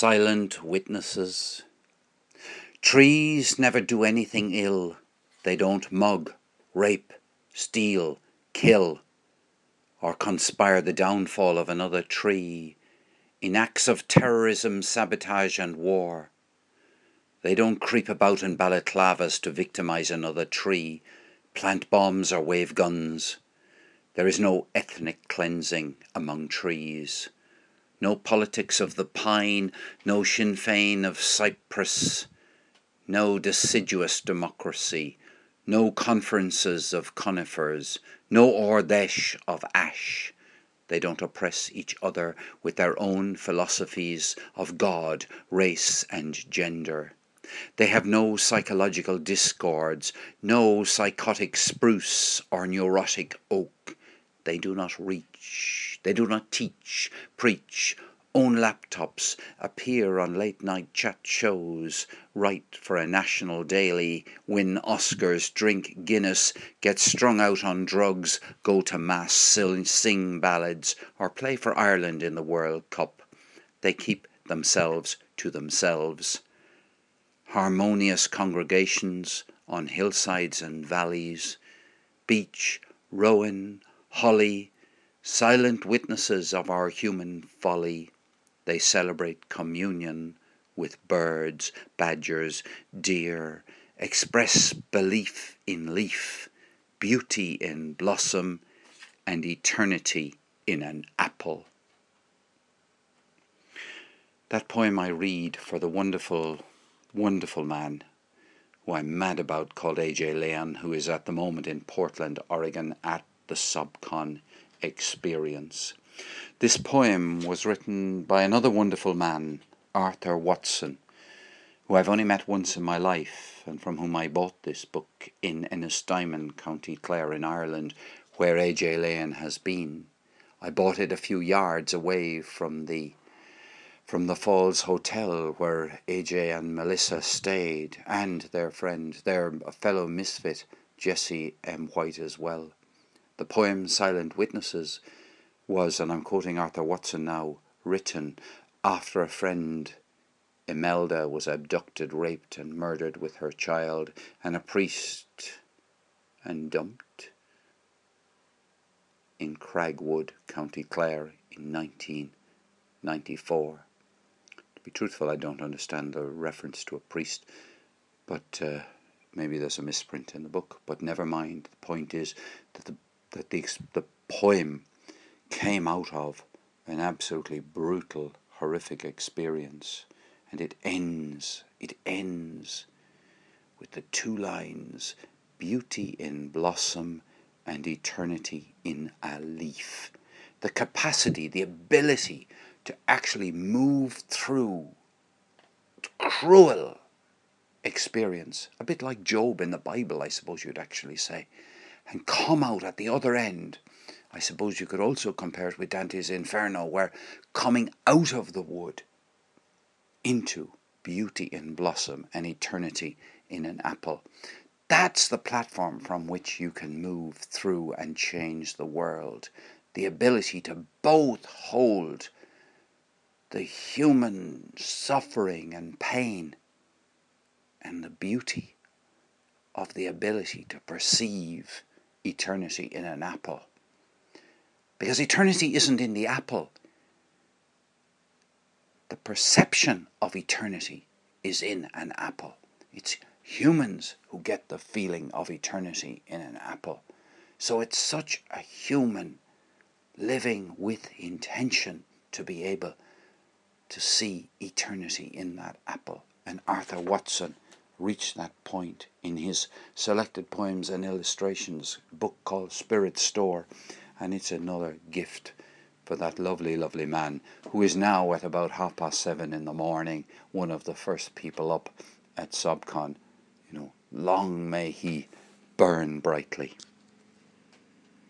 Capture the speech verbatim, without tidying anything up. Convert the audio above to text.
Silent witnesses. Trees never do anything ill. They don't mug, rape, steal, kill, or conspire the downfall of another tree in acts of terrorism, sabotage and war. They don't creep about in balaclavas to victimize another tree, plant bombs or wave guns. There is no ethnic cleansing among trees. No politics of the pine, no Sinn Féin of Cyprus, no deciduous democracy, no conferences of conifers, no Ard Fheis of ash. They don't oppress each other with their own philosophies of God, race and gender. They have no psychological discords, no psychotic spruce or neurotic oak. They do not reach, they do not teach, preach, own laptops, appear on late-night chat shows, write for a national daily, win Oscars, drink Guinness, get strung out on drugs, go to mass, sing ballads, or play for Ireland in the World Cup. They keep themselves to themselves. Harmonious congregations on hillsides and valleys, beach, rowan, holly, silent witnesses of our human folly. They celebrate communion with birds, badgers, deer, express belief in leaf, beauty in blossom, and eternity in an apple. That poem I read for the wonderful, wonderful man who I'm mad about, called A J Leon, who is at the moment in Portland, Oregon at the SubCon experience. This poem was written by another wonderful man, Arthur Watson, who I've only met once in my life and from whom I bought this book in Ennistimon, County Clare in Ireland, where A J Leon has been. I bought it a few yards away from the from the Falls Hotel where A J and Melissa stayed, and their friend, their fellow misfit, Jesse M. White as well. The poem Silent Witnesses was, and I'm quoting Arthur Watson now, written after a friend, Imelda, was abducted, raped and murdered with her child, and a priest and dumped in Cragwood, County Clare in nineteen ninety-four. To be truthful, I don't understand the reference to a priest, but uh, maybe there's a misprint in the book, but never mind. The point is that the that the, the poem came out of an absolutely brutal, horrific experience, and it ends, it ends with the two lines, beauty in blossom and eternity in a leaf. The capacity, the ability to actually move through cruel experience, a bit like Job in the Bible, I suppose you'd actually say, and come out at the other end. I suppose you could also compare it with Dante's Inferno, where coming out of the wood into beauty in blossom and eternity in an apple. That's the platform from which you can move through and change the world. The ability to both hold the human suffering and pain and the beauty of the ability to perceive eternity in an apple. Because eternity isn't in the apple. The perception of eternity is in an apple. It's humans who get the feeling of eternity in an apple. So it's such a human living with intention to be able to see eternity in that apple. And Arthur Watson reached that point in his Selected Poems and Illustrations book called Spirit Store, and it's another gift for that lovely, lovely man who is now at about half past seven in the morning, one of the first people up at SubCon. You know, long may he burn brightly.